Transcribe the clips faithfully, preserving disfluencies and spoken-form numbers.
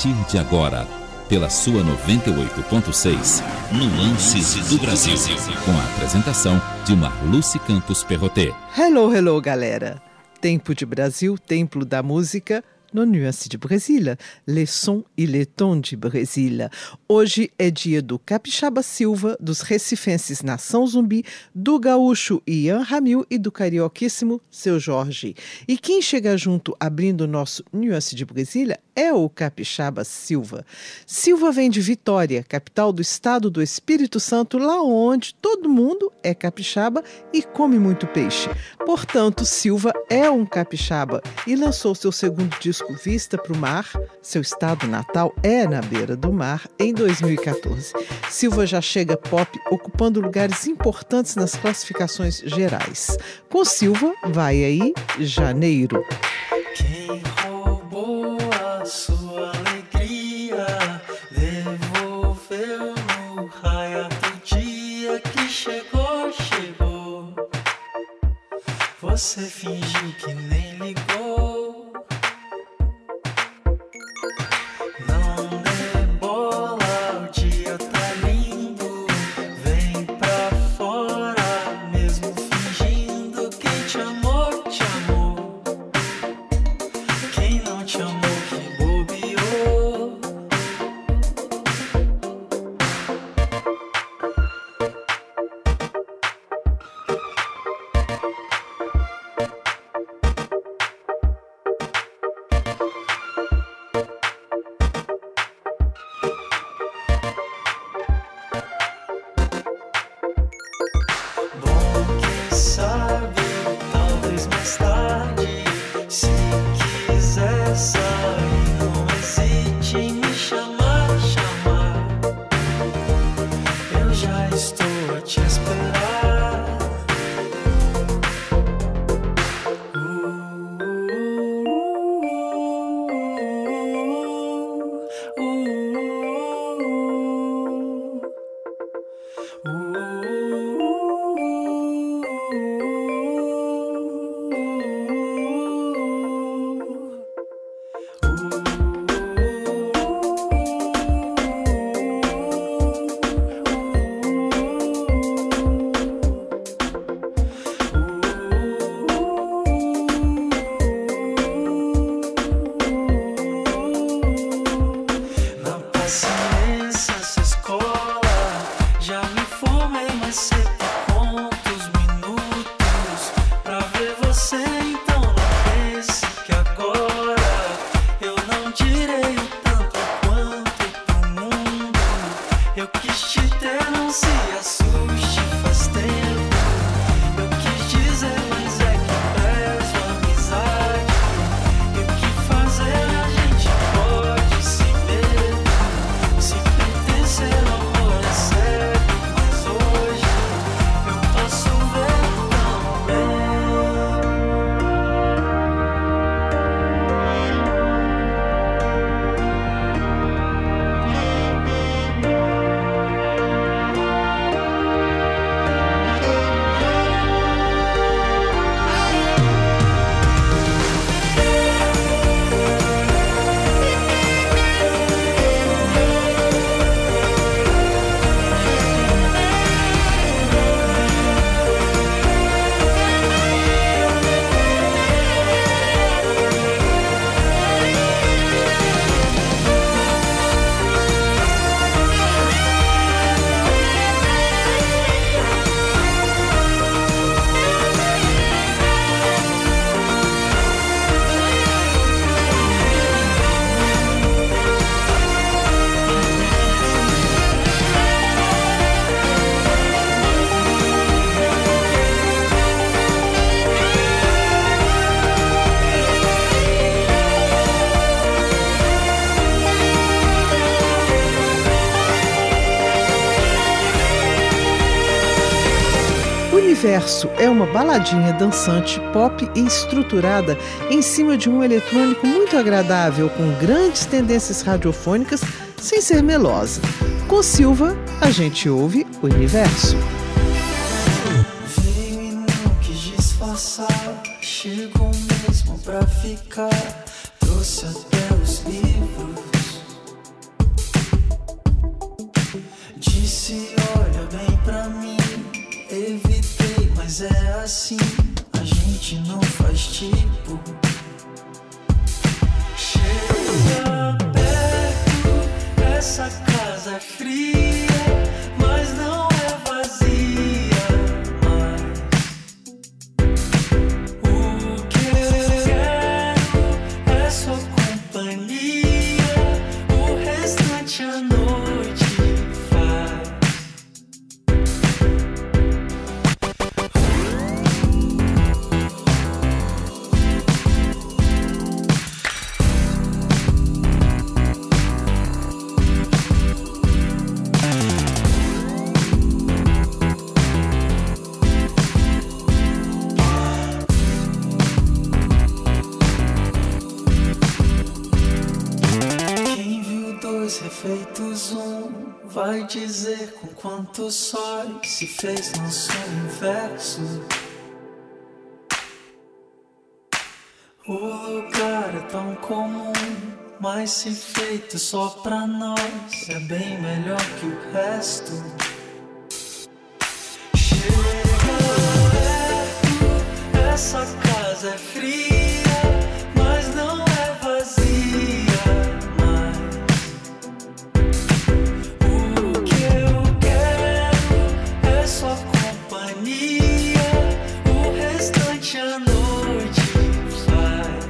partir de agora, pela sua noventa e oito ponto seis, Nuances do Brasil, com a apresentação de Marluce Campos Perrotet. Hello, hello, galera! Tempo de Brasil, templo da música, no Nuances de Brasília, les sons e les tons de Brasília. Hoje é dia do Capixaba Silva, dos recifenses Nação Zumbi, do gaúcho Ian Ramil e do carioquíssimo Seu Jorge. E quem chega junto abrindo o nosso Nuances de Brasília é o Capixaba Silva. Silva vem de Vitória, capital do estado do Espírito Santo, lá onde todo mundo é capixaba e come muito peixe. Portanto, Silva é um capixaba e lançou seu segundo disco Vista para o Mar, seu estado natal é na beira do mar, em dois mil e catorze. Silva já chega pop ocupando lugares importantes nas classificações gerais. Com Silva, vai aí Janeiro. Quem roubou a sua alegria, devolveu no raio do dia que chegou, chegou. Você fingiu que nem ligou. Universo é uma baladinha dançante, pop e estruturada em cima de um eletrônico muito agradável, com grandes tendências radiofônicas, sem ser melosa. Com Silva, a gente ouve Universo. Veio e não quis disfarçar, chegou mesmo pra ficar, trouxe até os livros. Mas é assim, a gente não faz tipo. Chega perto, essa casa é fria, mas não é vazia mais. O que eu quero é sua companhia, o restante a noite faz. Refeitos um vai dizer com quantos sóis se fez nosso universo. O lugar é tão comum, mas se feito só pra nós é bem melhor que o resto. Chega perto, essa casa é fria, mas não é vazia. A noite faz.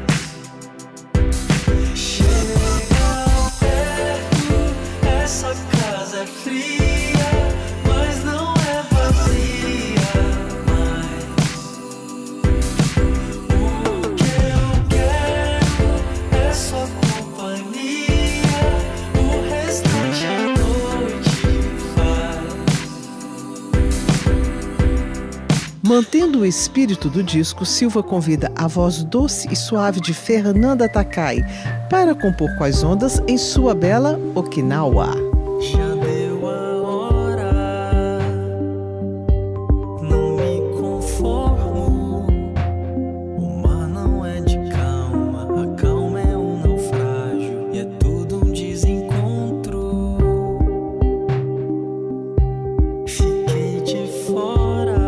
Chega perto, essa casa é fria, mas não é vazia mais. O que eu quero é sua companhia, o restante a noite faz. Mantendo o espírito do disco, Silva convida a voz doce e suave de Fernanda Takai para compor com as ondas em sua bela Okinawa. Já deu a hora, não me conformo. O mar não é de calma, a calma é um naufrágio e é tudo um desencontro. Fiquei de fora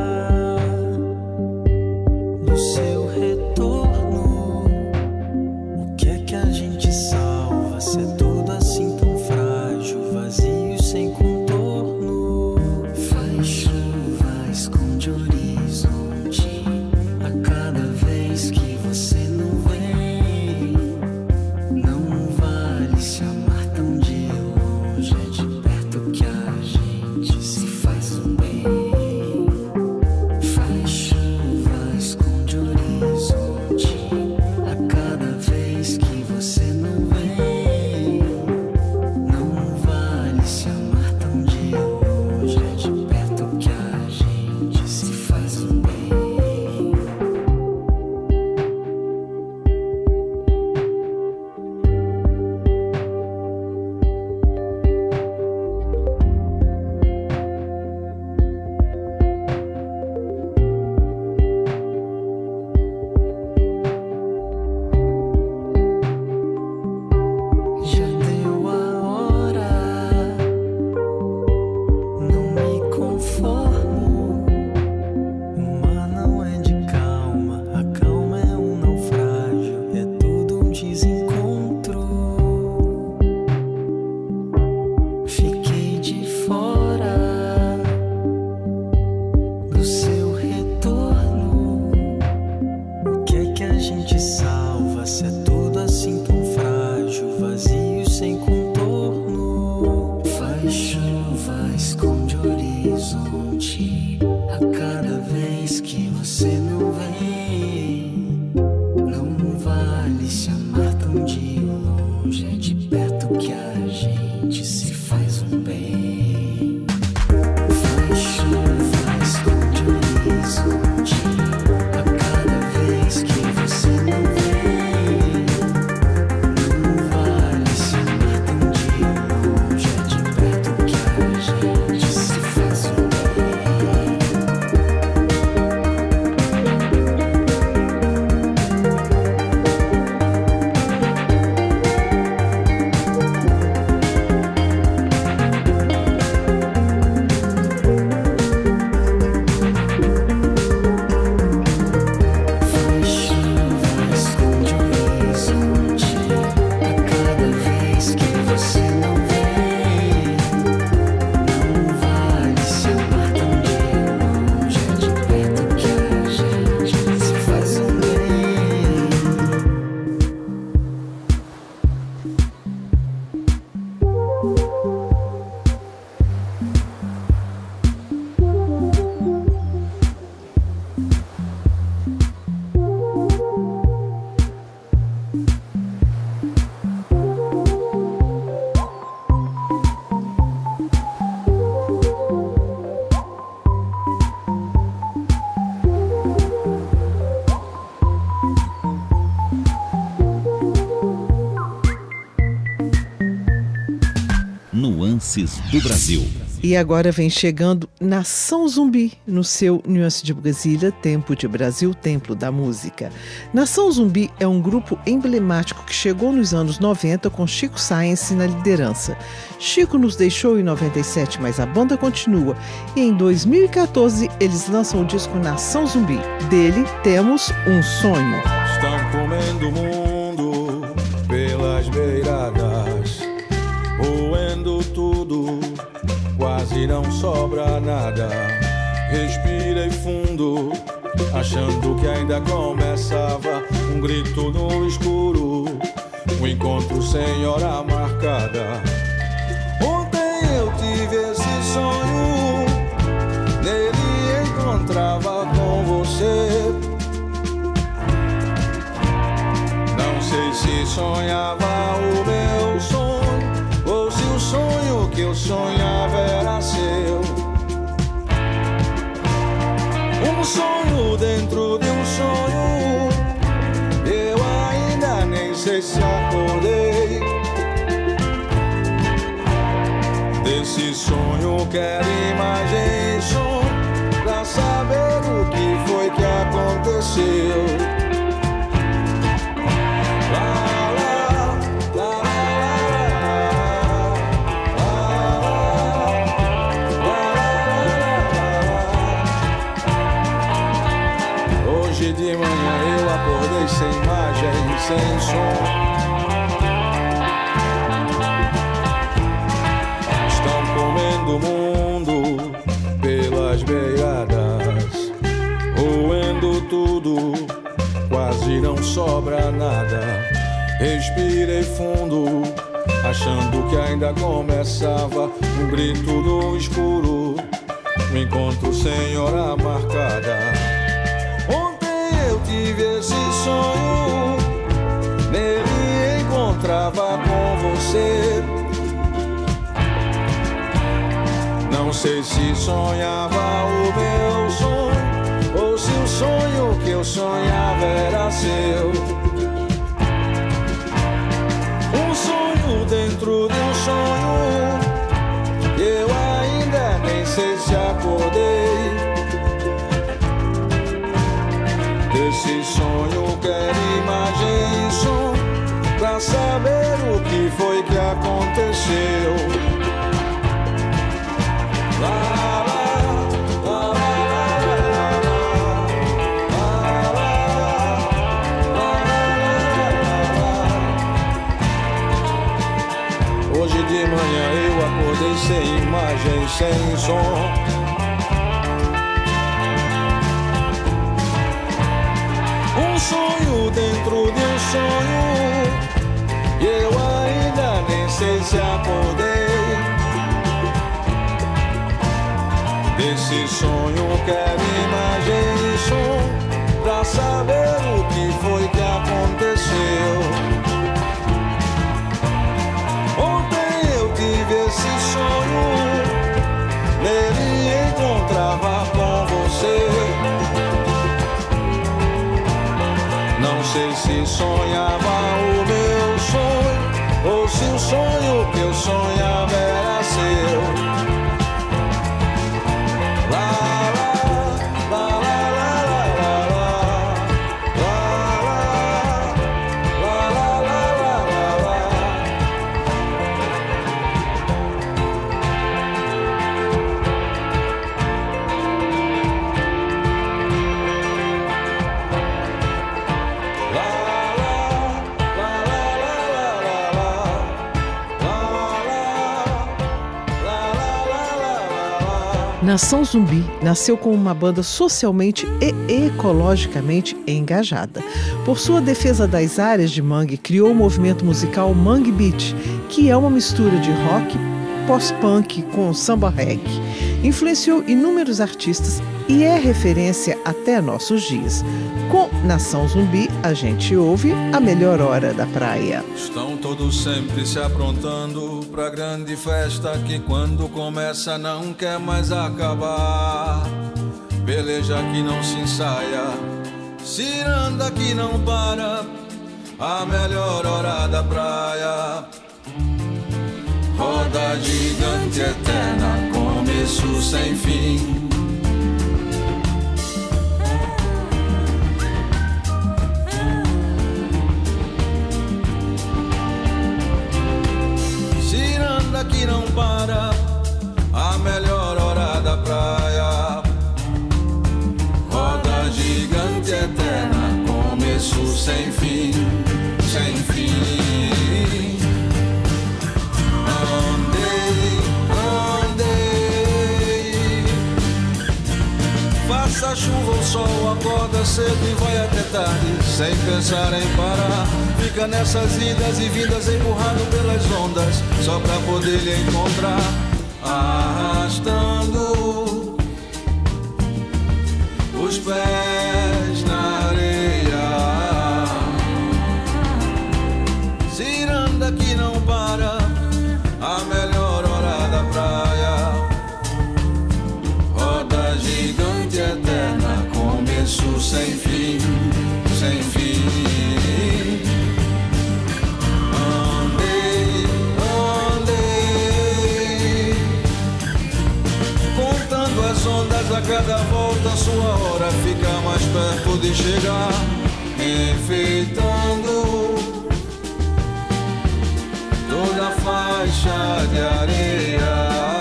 do seu retorno. O que é que a gente salva se é tudo assim tão frágil, vazio sem contorno? Faz chuva, esconde o horizonte a cada vez que você não vem. Não vale se amar tão de longe, é de perto que a gente se faz o bem. Faz chuva, esconde o horizonte a cada vez que você não vem. Não vale se amar tão de longe, é de perto que a gente se faz o bem. Já deu a hora, não me conformo. O mar não é de calma, a calma é um naufrágio, é tudo um desencontro. Fiquei de fora do seu retorno. O que é que a gente salva se é tudo assim tão frágil, vazio sem contorno? Faz chuva, esconde o horizonte a cada vez que você não vem. Não vale se amar tão de longe, é de perto que a gente se faz um bem. Faz chuva, esconde o horizonte a cada vez que você não vem. Nuances do Brasil. E agora vem chegando Nação Zumbi, no seu Nuance de Brasília, Tempo de Brasil, Templo da Música. Nação Zumbi é um grupo emblemático que chegou nos anos noventa com Chico Science na liderança. Chico nos deixou em noventa e sete, mas a banda continua. E em dois mil e quatorze eles lançam o disco Nação Zumbi. Dele temos Um Sonho. Estão comendo o mundo pelas beiradas, roendo tudo, quase não sobra nada. Respirei fundo, achando que ainda começava um grito no escuro, um encontro sem hora marcada. Ontem eu tive esse sonho, nele encontrava com você. Não sei se sonhava o meu sonho, ou se o sonho que eu sonhava era seu. Um sonho dentro de um sonho, eu ainda nem sei se acordei. Desse sonho quero imagem e som, pra saber o que foi que aconteceu. Hoje de manhã eu acordei sem imagem, sem som. Estão comendo o mundo pelas beiradas, roendo tudo, quase não sobra nada. Respirei fundo, achando que ainda começava um grito no escuro, um encontro sem hora marcada. Eu tive esse sonho, nele encontrava com você. Não sei se sonhava o meu sonho, ou se o sonho que eu sonhava era seu. Um sonho dentro de um sonho, eu ainda nem sei se acordei. Desse sonho quero imagem e som, pra saber o que foi que aconteceu. Lá, lá, lá, lá, lá. Hoje de manhã eu acordei sem imagem, sem som. Um sonho dentro de um sonho, eu ainda nem sei se acordei. Desse sonho quero imagem e som, pra saber o que foi que aconteceu. Ontem eu tive esse sonho, nele encontrava com você. Não sei se sonhava o meu sonho, ou se o sonho que eu sonhava era seu. Lá, lá, lá, lá, lá, lá, lá, lá, lá, lá, lá, lá. Nação Zumbi nasceu como uma banda socialmente e ecologicamente engajada. Por sua defesa das áreas de mangue, criou o movimento musical Mangue Beat, que é uma mistura de rock, pós-punk com samba reggae. Influenciou inúmeros artistas e é referência até nossos dias. Com Nação Zumbi, a gente ouve A Melhor Hora da Praia. Estão todos sempre se aprontando pra grande festa que quando começa não quer mais acabar. Peleja que não se ensaia, Ciranda que não para, a melhor hora da praia. Roda gigante eterna, começo sem fim. Ciranda que não para, a melhor hora da praia. Roda gigante eterna, começo sem fim, sem fim. Andei, andei. Faça chuva ou sol, acorda cedo e vai até tarde, sem pensar em parar. Fica nessas idas e vindas, empurrado pelas ondas, só pra poder lhe encontrar. Arrastando os pés na areia. Ciranda que não para, a melhor hora da praia. Roda gigante eterna, começo sem fim, sem fim. Andei, andei, contando as ondas a cada volta, sua hora fica mais perto de chegar, enfeitando toda a faixa de areia.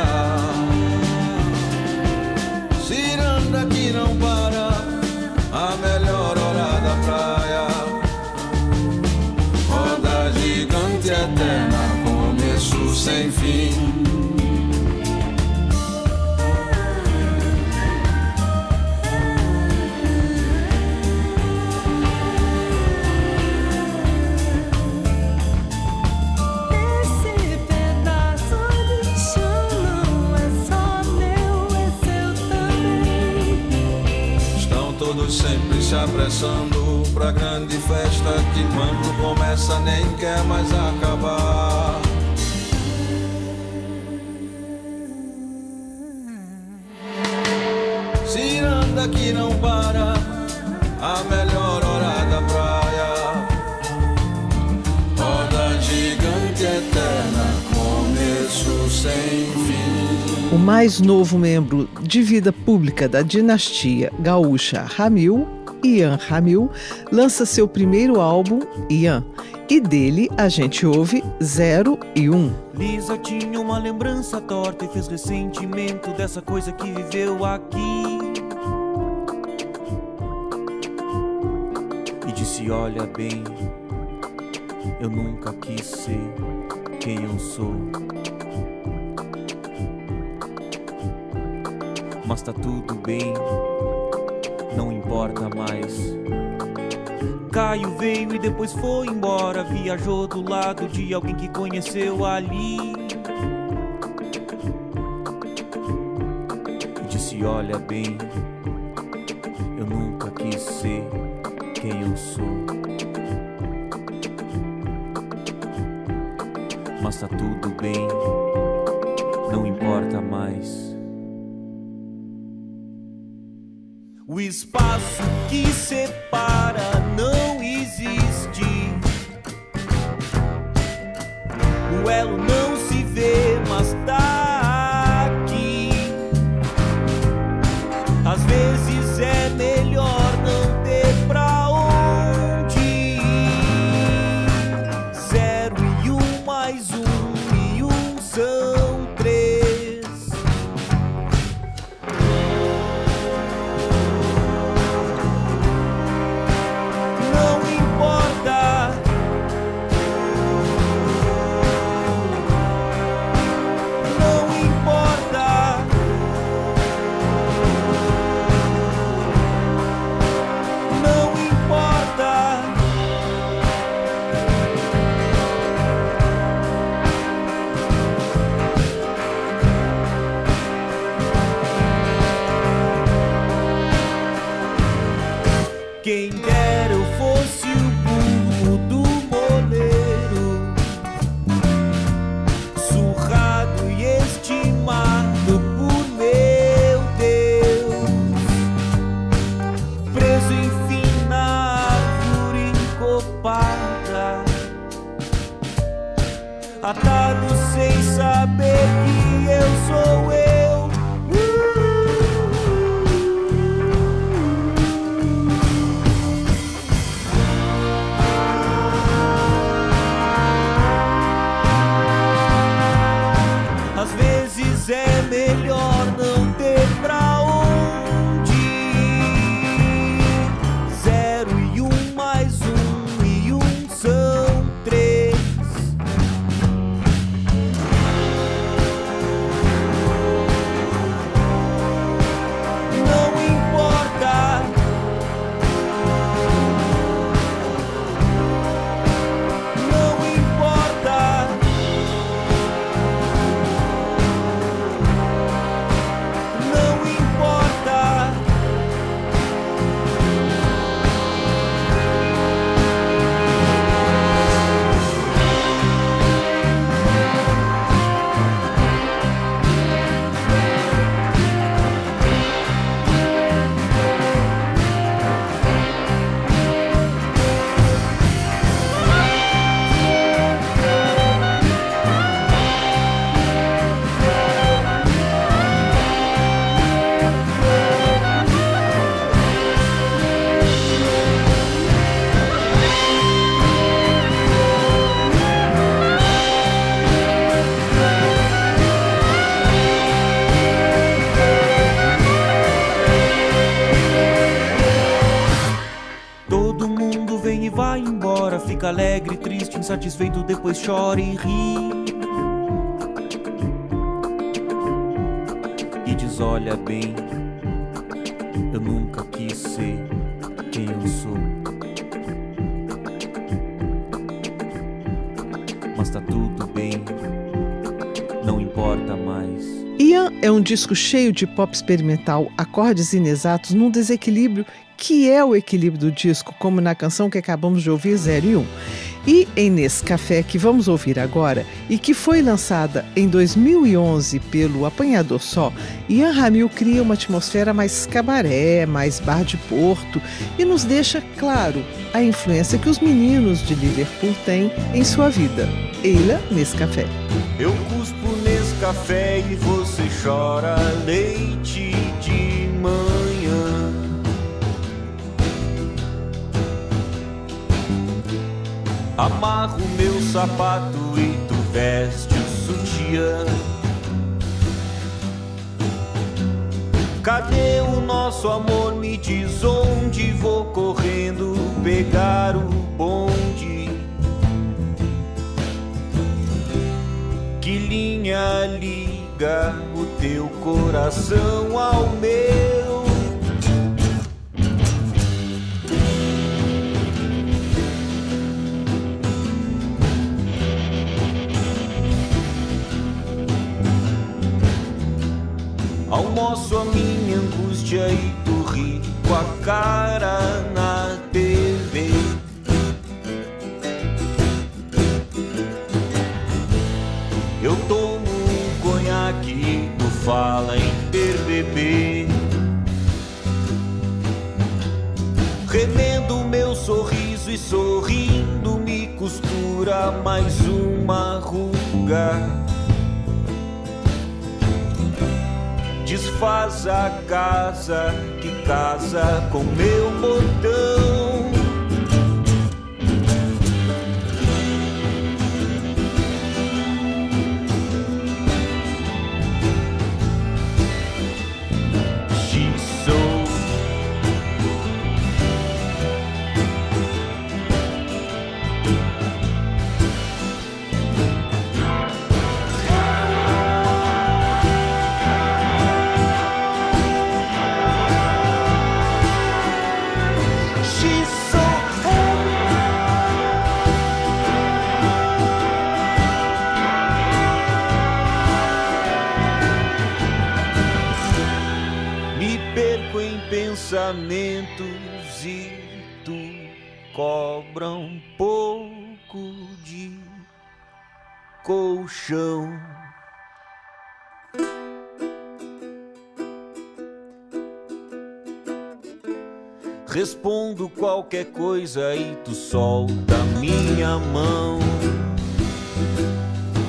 Ciranda que não para, a melhor hora da praia. Roda gigante eterna, começo sem fim. Sempre se apressando pra grande festa que quando começa nem quer mais acabar. Ciranda que não para, a melhor hora da praia. Roda gigante eterna, começo sem fim. O mais novo membro de vida pública da dinastia gaúcha Ramil, Ian Ramil, lança seu primeiro álbum, Ian, e dele a gente ouve zero e um. Lisa tinha uma lembrança torta e fez ressentimento dessa coisa que viveu aqui. E disse, olha bem, eu nunca quis ser quem eu sou. Mas tá tudo bem, não importa mais. Caio veio e depois foi embora, viajou do lado de alguém que conheceu ali. E disse, olha bem, eu nunca quis ser quem eu sou. Mas tá tudo bem, não importa mais. O espaço que separa não existe. O elo não se vê, mas tá aqui. Às vezes é melhor não ter pra onde ir. Zero e um mais um e um são três. atado sem saber que eu sou eu. Às vezes é melhor não ter pra onde ir. Zero e um mais um e um são três. Não importa. Não importa. Não importa. Todo mundo vem e vai embora, fica alegre, triste, insatisfeito, depois chora e ri. E diz, olha bem, eu nunca quis ser quem eu sou. Mas tá tudo bem, não importa mais. Ian é um disco cheio de pop experimental, acordes inexatos num desequilíbrio que é o equilíbrio do disco, como na canção que acabamos de ouvir, zero e um. E em Nescafé, que vamos ouvir agora, e que foi lançada em dois mil e onze pelo Apanhador Só, Ian Ramil cria uma atmosfera mais cabaré, mais bar de Porto, e nos deixa claro a influência que os meninos de Liverpool têm em sua vida. Eila Nescafé. Eu cuspo nesse café e você chora leite de manhã. Amarro meu sapato e tu veste o sutiã. Cadê o nosso amor? Me diz onde vou correndo pegar o bonde. Que linha liga o teu coração ao meu? Almoço a minha angústia e tu ri com a cara na T V. Eu tomo um conhaque e tu fala em ter bebê. Remendo meu sorriso e sorrindo me costura mais uma ruga. Desfaz a casa que casa com meu botão. Pensamentos e tu cobra um pouco de colchão. Respondo qualquer coisa e tu solta minha mão.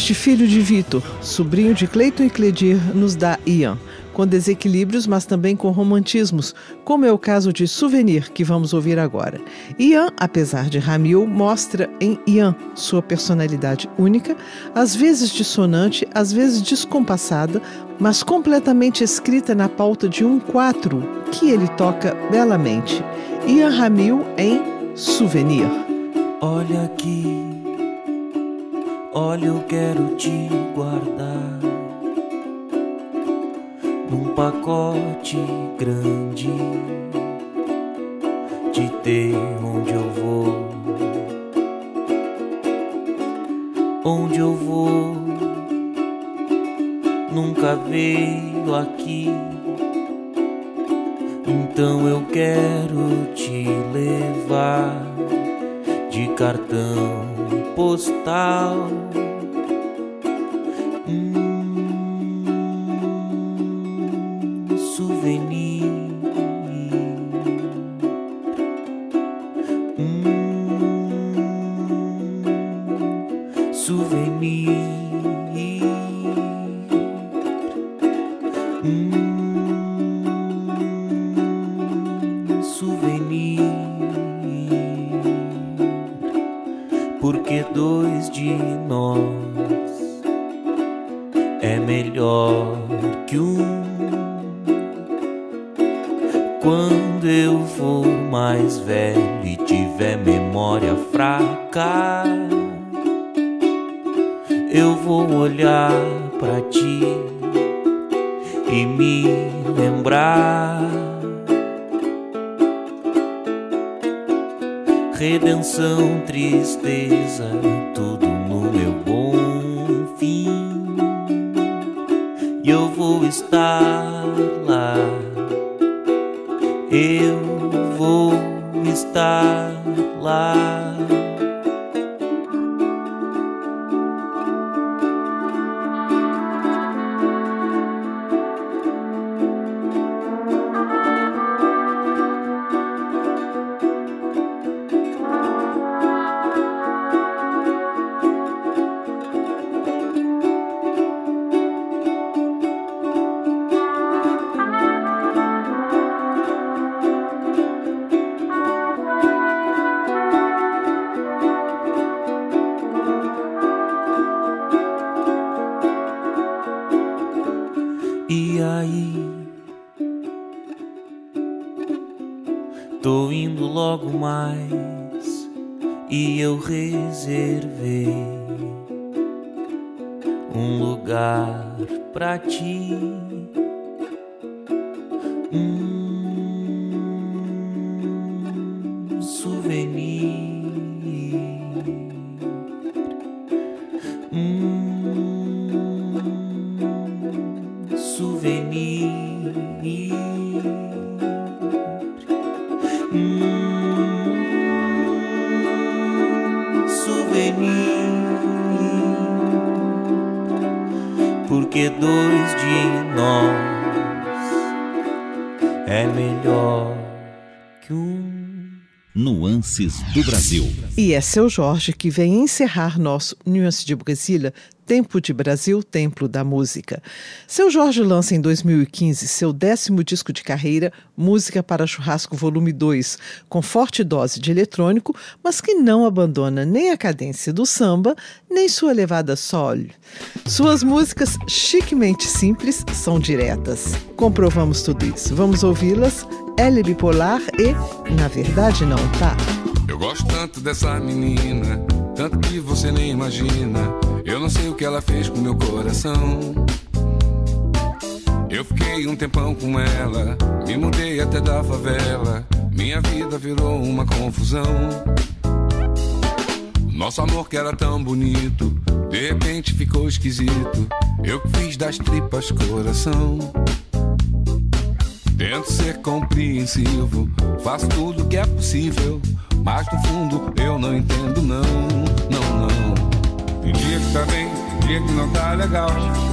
Este filho de Vitor, sobrinho de Cleiton e Cledir, nos dá Ian, com desequilíbrios, mas também com romantismos, como é o caso de Souvenir, que vamos ouvir agora. Ian, apesar de Ramil, mostra em Ian sua personalidade única, às vezes dissonante, às vezes descompassada, mas completamente escrita na pauta de um quatro, que ele toca belamente. Ian Ramil em Souvenir. Olha aqui, olha, eu quero te guardar num pacote grande, te ter onde eu vou, onde eu vou, nunca veio aqui, então eu quero te levar de cartão postal. Souvenir, hum, souvenir, hum, souvenir, porque dois de nós é melhor que um. Quando eu for mais velho e tiver memória fraca, eu vou olhar pra ti e me lembrar. Redenção, tristeza, tudo no meu bom fim, e eu vou estar lá. Eu vou estar lá. E aí, tô indo logo mais e eu reservei um lugar pra ti. Um souvenir, um souvenir, um souvenir, porque dois de nós é melhor que um. Nuances do Brasil. E é Seu Jorge que vem encerrar nosso Nuances de Brasília, Tempo de Brasil, Templo da Música. Seu Jorge lança em dois mil e quinze seu décimo disco de carreira, Música para Churrasco Volume dois, com forte dose de eletrônico, mas que não abandona nem a cadência do samba, nem sua levada sol. Suas músicas, chiquemente simples, são diretas. Comprovamos tudo isso. Vamos ouvi-las. Ela é bipolar e, na verdade, não tá. Eu gosto tanto dessa menina, tanto que você nem imagina. Eu não sei o que ela fez com meu coração. Eu fiquei um tempão com ela, me mudei até da favela. Minha vida virou uma confusão. Nosso amor que era tão bonito, de repente ficou esquisito. Eu que fiz das tripas coração. Tento ser compreensivo, faço tudo que é possível, mas no fundo eu não entendo não, não, não. Tem dia que tá bem, tem dia que não tá legal.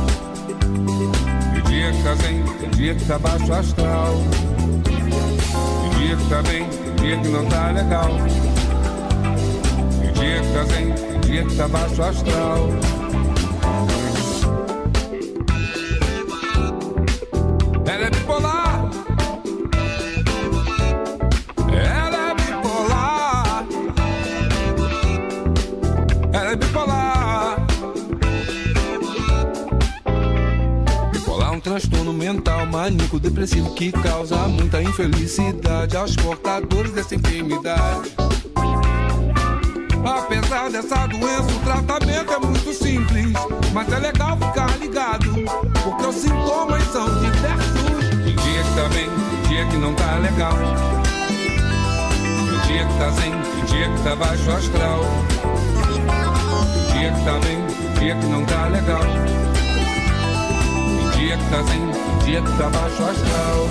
Tem dia que tá bem, tem dia que tá baixo astral. Tem dia que tá bem, tem dia que não tá legal. Tem dia que tá bem, tem dia que tá baixo astral. transtorno mental, maníaco, depressivo, que causa muita infelicidade aos portadores dessa enfermidade. Apesar dessa doença, o tratamento é muito simples, mas é legal ficar ligado, porque os sintomas são diversos. Tem dia que tá bem, tem dia que não tá legal. Tem dia que tá zen, tem dia que tá baixo astral. Tem dia que tá bem, tem dia que não tá legal. Tem dia que tá zen, tem dia que tá baixo astral.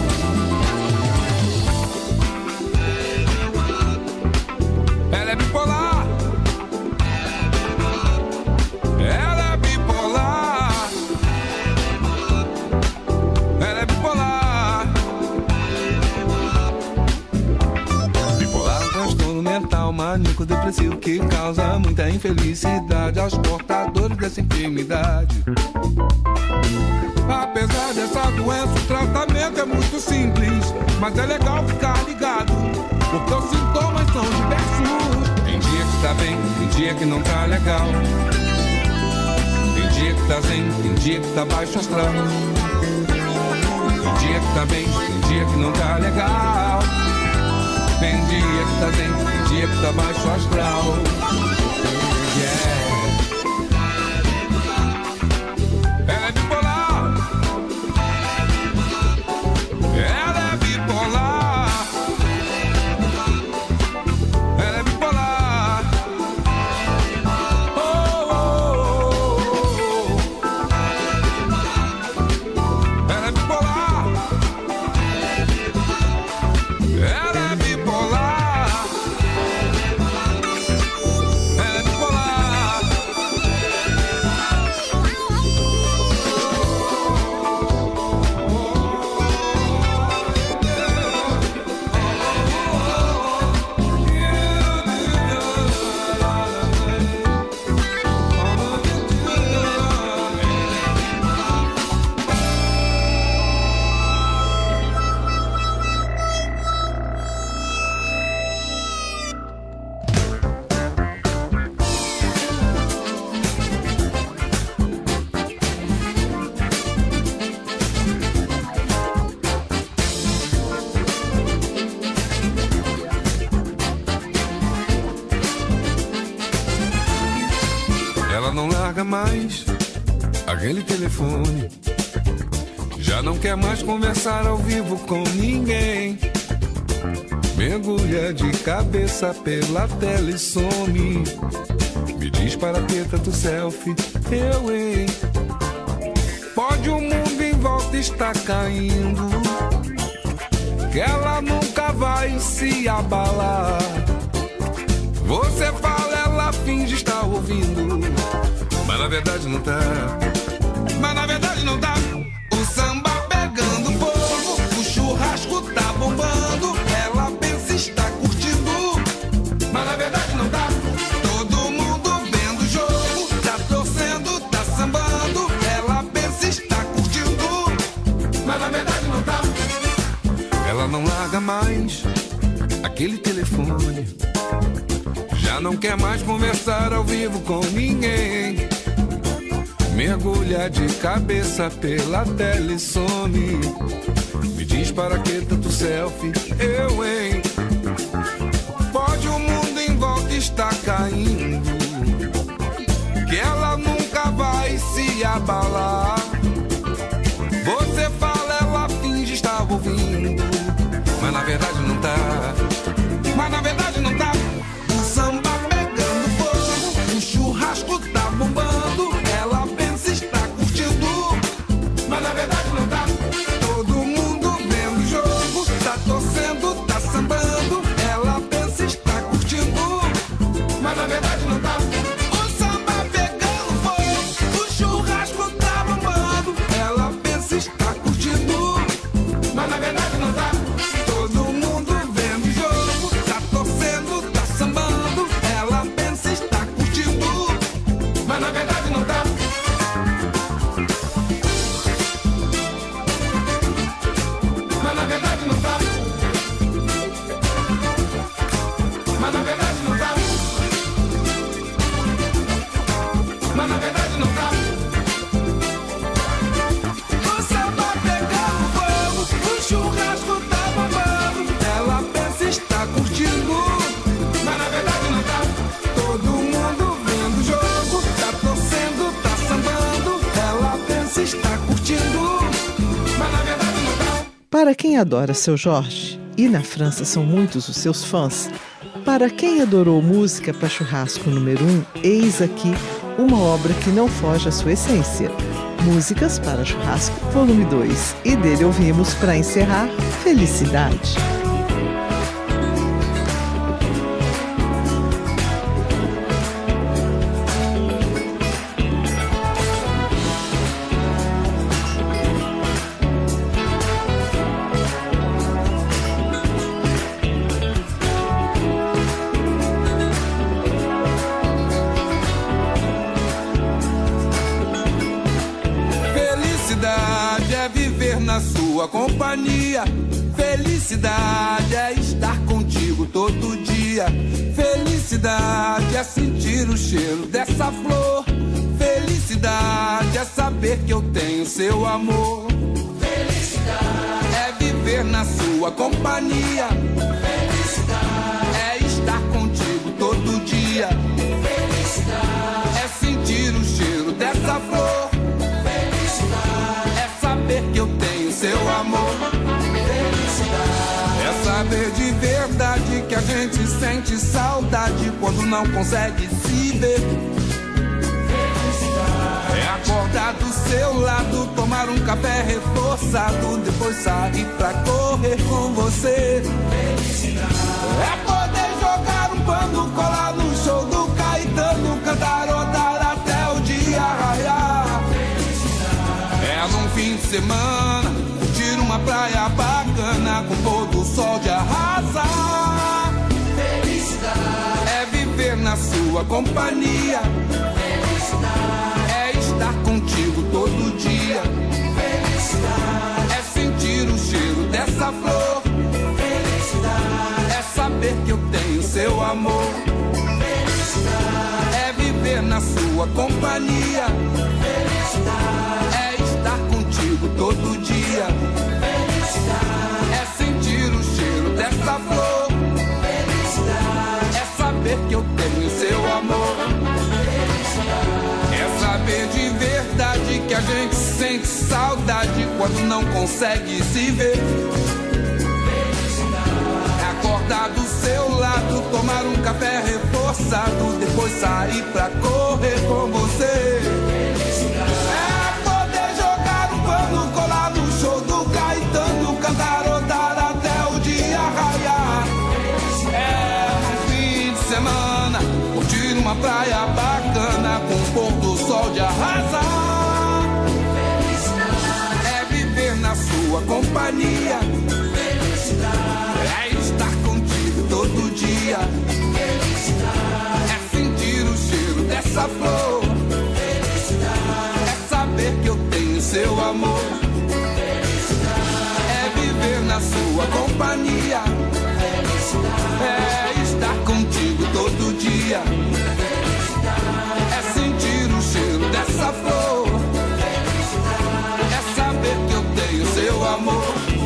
Ela é bipolar. Ela é bipolar. Ela é bipolar. Bipolar, transtorno mental, maníaco, depressivo, que causa muita infelicidade aos portadores dessa enfermidade. Apesar dessa doença, o tratamento é muito simples, mas é legal ficar ligado, porque os sintomas são diversos. Tem dia que tá bem, tem dia que não tá legal. Tem dia que tá zen, tem dia que tá baixo astral. Tem dia que tá bem, tem dia que não tá legal. Tem dia que tá zen, tem dia que tá baixo astral. Yeah. Ela é bipolar. Ela é bipolar. Ela é bipolar. Oh, oh, oh, oh. Ela é bipolar. Ela é bipolar. Ela é bipolar. Ela não larga mais aquele telefone, já não quer mais conversar ao vivo com ninguém. Mergulha de cabeça pela tela e some. Me diz para ter tanto selfie, eu, hein? Pode o mundo em volta estar caindo, que ela nunca vai se abalar. Você fala, ela finge estar ouvindo, mas na verdade não tá. Mas na verdade não tá. O samba pegando fogo, o churrasco tá bombando, ela pensa estar curtindo, mas na verdade não tá. Todo mundo vendo o jogo, tá torcendo, tá sambando, ela pensa estar curtindo, mas na verdade não tá. Ela não larga mais aquele telefone, já não quer mais conversar ao vivo com ninguém. Mergulha de cabeça pela tela e some. Me diz para que tanto selfie, eu, hein? Pode o mundo em volta estar caindo, que ela nunca vai se abalar. Você fala, ela finge estar ouvindo, mas na verdade não tá. Mas na verdade não tá. O samba pegando fogo, o churrasco tá bombando, ela pensa estar curtindo, mas na verdade não tá. Todo mundo vendo o jogo, tá torcendo, tá sambando, você está curtindo, mas na verdade não tá. Para quem adora Seu Jorge, e na França são muitos os seus fãs, para quem adorou música para churrasco número um, eis aqui uma obra que não foge à sua essência. Músicas para Churrasco, volume dois. E dele ouvimos, para encerrar, Felicidade. Felicidade é viver na sua companhia. Felicidade é estar contigo todo dia. Felicidade é sentir o cheiro dessa flor. Felicidade é saber que eu tenho seu amor. Felicidade é viver na sua companhia. Felicidade é estar contigo todo dia. Felicidade é sentir o cheiro dessa flor. Que eu tenho seu amor. Felicidade é saber de verdade que a gente sente saudade quando não consegue se ver. Felicidade é acordar do seu lado, tomar um café reforçado, depois sair pra correr com você. Felicidade é poder jogar um pano, colar no show do Caetano, cantarotar até o dia raiar. É num fim de semana, curtir uma praia bacana, com pôr do sol de arrasar. Felicidade é viver na sua companhia. Felicidade é estar contigo todo dia. Felicidade é sentir o cheiro dessa flor. Felicidade é saber que eu tenho seu amor. Felicidade é viver na sua companhia. Felicidade é todo dia. Felicidade é sentir o cheiro dessa flor. Felicidade é saber que eu tenho seu amor. Felicidade é saber de verdade que a gente sente saudade quando não consegue se ver. Felicidade é acordar do seu lado, tomar um café reforçado, depois sair pra correr com você. Felicidade é colar no show do Caetano, cantarotar até o dia raiar. É um fim de semana, curtir uma praia bacana, com o pôr do sol de arrasar. É viver na sua companhia. É estar contigo todo dia. É sentir o cheiro dessa flor. É saber que eu tenho seu amor. É viver na sua companhia. É estar contigo todo dia. É sentir o cheiro dessa flor. É saber que eu tenho seu amor.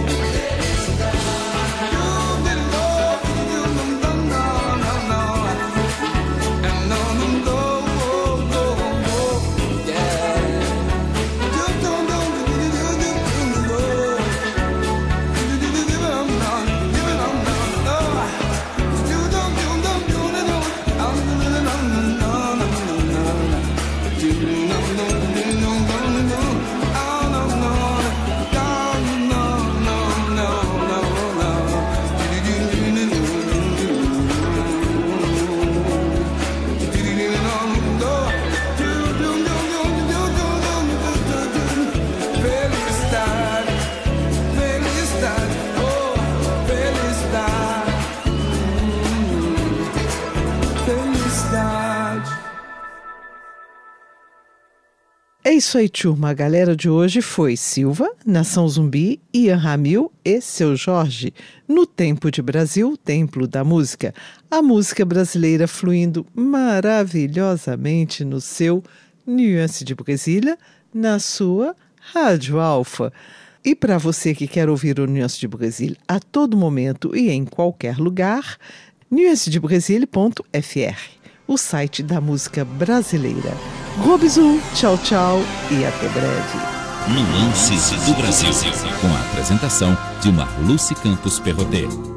É isso aí, turma. A galera de hoje foi Silva, Nação Zumbi, Ian Ramil e Seu Jorge. No Tempo de Brasil, Templo da Música. A música brasileira fluindo maravilhosamente no seu Nuance de Brasília, na sua Rádio Alfa. E para você que quer ouvir o Nuance de Brasília a todo momento e em qualquer lugar, nuance de brasília ponto f r, o site da música brasileira. Gros bisous, tchau, tchau e até breve. Nuances do Brasil, com a apresentação de Marluce Campos Perrotet.